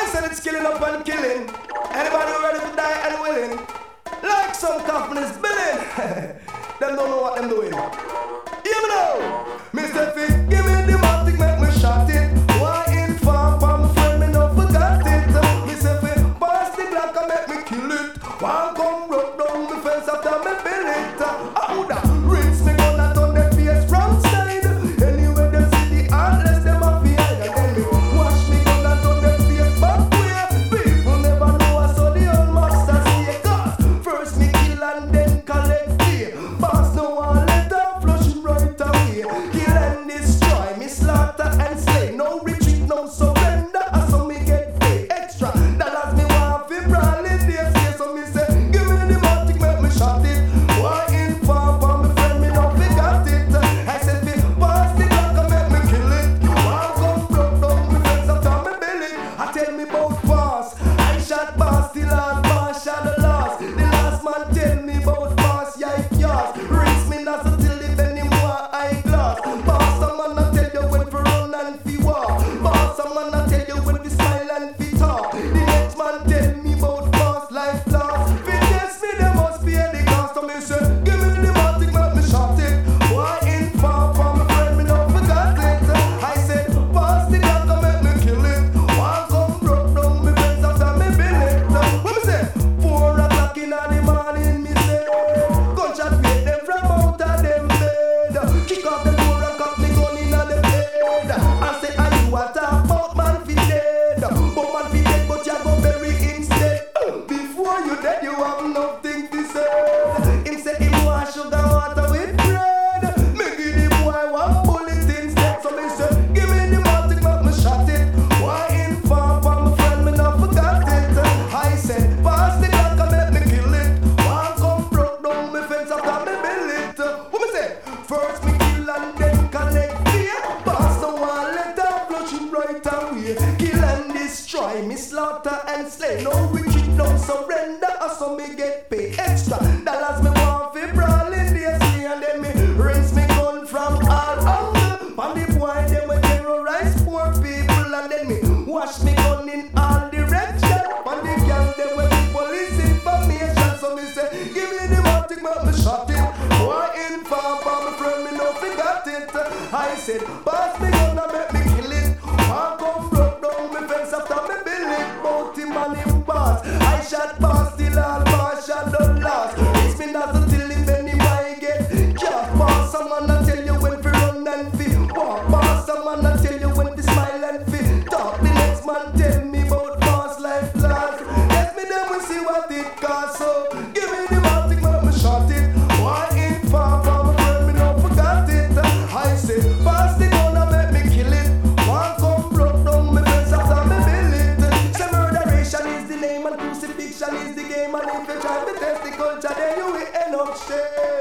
said it's killing up and killing. Anybody ready to die and willing? Like some companies billing. Them don't know what them doing. Hear me now. Mr. Fit, give me the matic, make me shot it. Why inform for my friend, me no forgot it. Mr. Fit, pass the Glock and make me kill it. Why come broke down the fence after me build it? How that rinse me gonna turn the face from side. Anyway them see the heartless, them a fear. And then me wash me gonna turn the face back way. People never know I saw the old master say. Cause first me kill and then collect pay. Boss no one let her flush it right away. Kill and destroy, me slaughter and slay. No retreat, no surrender. So me get paid extra. Dollars me want fi brawl in this case. So me say, give me the matic, make me shot it. Why inform for my friend, me no forgot it. I said, fi pass the Glock and make me kill it. Why come broke down me fence after me build it? I tell me about pass. I shot pass the last, pass shot the last. The last man tell me about pass, yeah it yours. Rinse me not till the penny more eyeglass. Pass a man I tell you when fi run and fi walk. Pass a man I tell you when fi smile and fi talk. The next man tell me about pass life lost. Fi test me they must pay the cost. So me say, give me the matic, make me shot it. Why inform for my friend, me no forgot it. I said, pass the Glock and make me kill it. Why come broke down me fence after me build it? What me say? 4 o'clock in the morning, me say, gunshot make them from out of them bed. Kick off the door and cock me gun in the bed. I say, are you a talk about man fi dead? But man fi dead, but you go bury instead. Before you dead, you have nothing to say. Him say him want sugar water with bread. Me give the boy one bullet instead. So me say, give me the matic, make me shot it. Why inform for my friend, me not forgot it. I said, pass the Glock and make me kill it. Why come broke down me fence after me build it? What me say? First me kill and then collect pay. Pass the one let her flush it right away. Kill and destroy, me slaughter and slay. No retreat, no surrender. So me get paid extra. Dollars me want fi brawl in the sea. And then me rinse me gun from all angles. And the boy them we terrorize poor people. And then me wash me gun in all directions. And the gang them we give police information. So me say, give me the matic, make me shot it. Why inform for my friend, me no forgot it. I said, pass me gun and make me kill it. Why come broke down me fence after me build it? Bout him and him boss. I shot pass the last, pass shot the last. It's me not till him any might get just pass a man I tell you when fi run and fi walk. Pass a man I tell you when fi smile and fi talk. The next man tell me about pass life last. Let me then we see what it costs. So give me the matic, make me shot it. Why inform for my friend, me no forgot it. I say, pass the gun and make me kill it. One come broke down me fence after me build it. Say murderation is the name and crucifixion is the game. And if you try to test the culture, then you will end up shame.